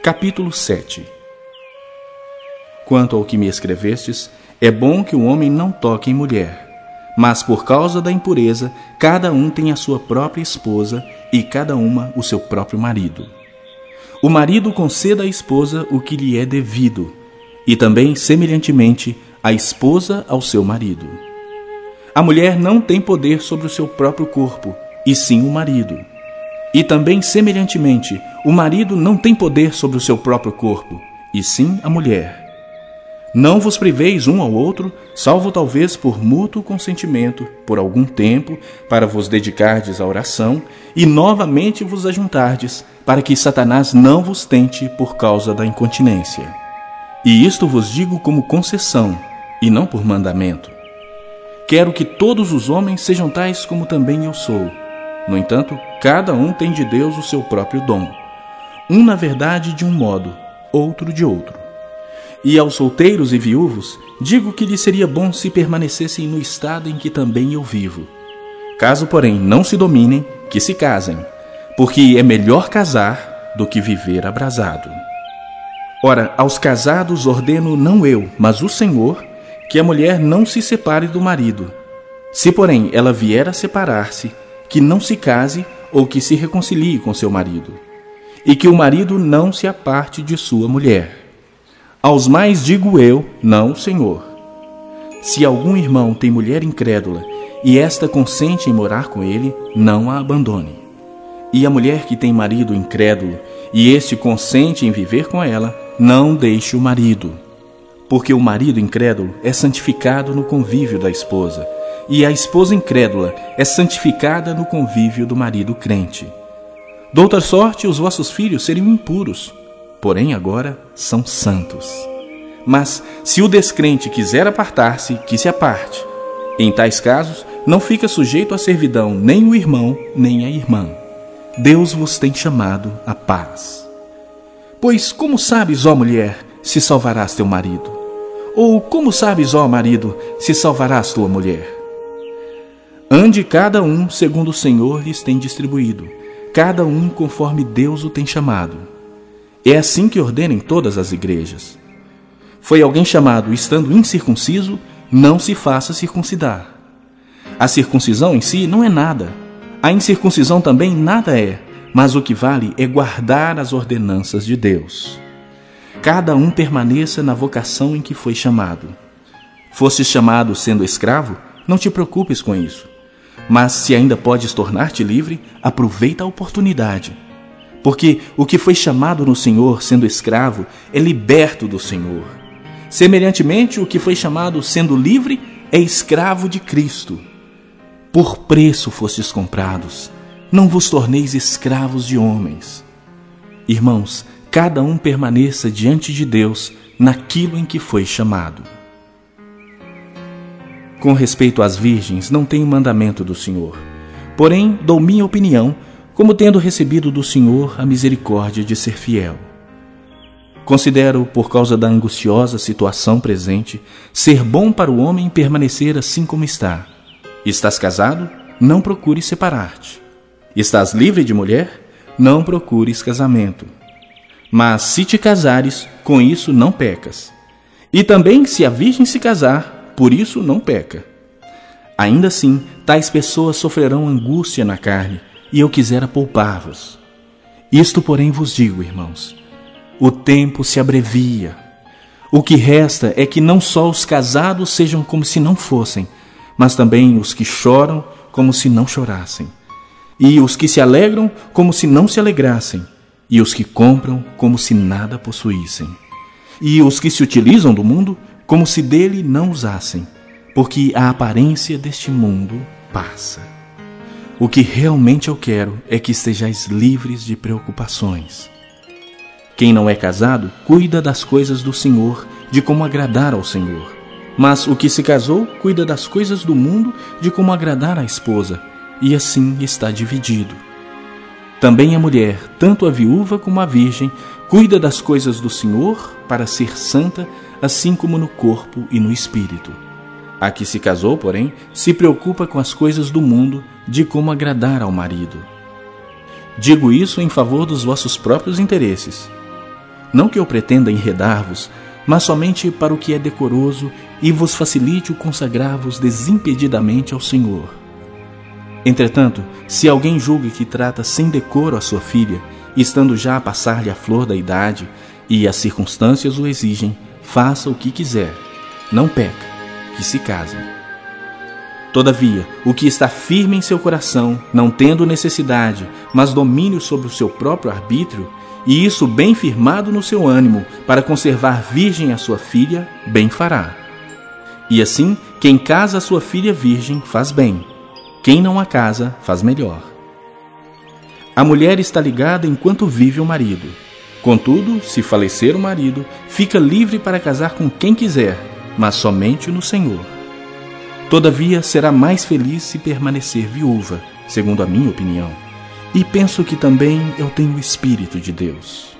Capítulo 7. Quanto ao que me escrevestes, é bom que o homem não toque em mulher, mas por causa da impureza, cada um tem a sua própria esposa e cada uma o seu próprio marido. O marido conceda à esposa o que lhe é devido, e também, semelhantemente, a esposa ao seu marido. A mulher não tem poder sobre o seu próprio corpo, e sim o marido. E também, semelhantemente, o marido não tem poder sobre o seu próprio corpo, e sim a mulher. Não vos priveis um ao outro, salvo talvez por mútuo consentimento, por algum tempo, para vos dedicardes à oração, e novamente vos ajuntardes, para que Satanás não vos tente por causa da incontinência. E isto vos digo como concessão, e não por mandamento. Quero que todos os homens sejam tais como também eu sou. No entanto, cada um tem de Deus o seu próprio dom. Um, na verdade, de um modo, outro de outro. E aos solteiros e viúvos, digo que lhes seria bom se permanecessem no estado em que também eu vivo. Caso, porém, não se dominem, que se casem, porque é melhor casar do que viver abrasado. Ora, aos casados ordeno não eu, mas o Senhor, que a mulher não se separe do marido. Se, porém, ela vier a separar-se, que não se case ou que se reconcilie com seu marido, e que o marido não se aparte de sua mulher. Aos mais digo eu, não o Senhor. Se algum irmão tem mulher incrédula, e esta consente em morar com ele, não a abandone. E a mulher que tem marido incrédulo, e este consente em viver com ela, não deixe o marido. Porque o marido incrédulo é santificado no convívio da esposa, e a esposa incrédula é santificada no convívio do marido crente. De outra sorte, os vossos filhos seriam impuros, porém agora são santos. Mas, se o descrente quiser apartar-se, que se aparte. Em tais casos, não fica sujeito à servidão nem o irmão, nem a irmã. Deus vos tem chamado à paz. Pois como sabes, ó mulher, se salvarás teu marido? Ou como sabes, ó marido, se salvarás tua mulher? Ande cada um segundo o Senhor lhes tem distribuído, cada um conforme Deus o tem chamado. É assim que ordenem todas as igrejas. Foi alguém chamado estando incircunciso, não se faça circuncidar. A circuncisão em si não é nada. A incircuncisão também nada é, mas o que vale é guardar as ordenanças de Deus. Cada um permaneça na vocação em que foi chamado. Fostes chamado sendo escravo, não te preocupes com isso. Mas se ainda podes tornar-te livre, aproveita a oportunidade. Porque o que foi chamado no Senhor sendo escravo é liberto do Senhor. Semelhantemente, o que foi chamado sendo livre é escravo de Cristo. Por preço fostes comprados, não vos torneis escravos de homens. Irmãos, cada um permaneça diante de Deus naquilo em que foi chamado. Com respeito às virgens, não tenho mandamento do Senhor. Porém, dou minha opinião, como tendo recebido do Senhor a misericórdia de ser fiel. Considero, por causa da angustiosa situação presente, ser bom para o homem permanecer assim como está. Estás casado? Não procures separar-te. Estás livre de mulher? Não procures casamento. Mas se te casares, com isso não pecas. E também se a virgem se casar, por isso não peca. Ainda assim, tais pessoas sofrerão angústia na carne, e eu quisera poupar-vos. Isto, porém, vos digo, irmãos, o tempo se abrevia. O que resta é que não só os casados sejam como se não fossem, mas também os que choram como se não chorassem, e os que se alegram como se não se alegrassem, e os que compram como se nada possuíssem, e os que se utilizam do mundo como se dele não usassem, porque a aparência deste mundo passa. O que realmente eu quero é que estejais livres de preocupações. Quem não é casado, cuida das coisas do Senhor, de como agradar ao Senhor. Mas o que se casou, cuida das coisas do mundo, de como agradar à esposa, e assim está dividido. Também a mulher, tanto a viúva como a virgem, cuida das coisas do Senhor para ser santa, assim como no corpo e no espírito. A que se casou, porém, se preocupa com as coisas do mundo, de como agradar ao marido. Digo isso em favor dos vossos próprios interesses. Não que eu pretenda enredar-vos, mas somente para o que é decoroso e vos facilite o consagrar-vos desimpedidamente ao Senhor. Entretanto, se alguém julgue que trata sem decoro a sua filha, estando já a passar-lhe a flor da idade, e as circunstâncias o exigem, faça o que quiser. Não peca, que se casem. Todavia, o que está firme em seu coração, não tendo necessidade, mas domínio sobre o seu próprio arbítrio, e isso bem firmado no seu ânimo, para conservar virgem a sua filha, bem fará. E assim, quem casa a sua filha virgem faz bem. Quem não a casa faz melhor. A mulher está ligada enquanto vive o marido. Contudo, se falecer o marido, fica livre para casar com quem quiser, mas somente no Senhor. Todavia, será mais feliz se permanecer viúva, segundo a minha opinião. E penso que também eu tenho o Espírito de Deus.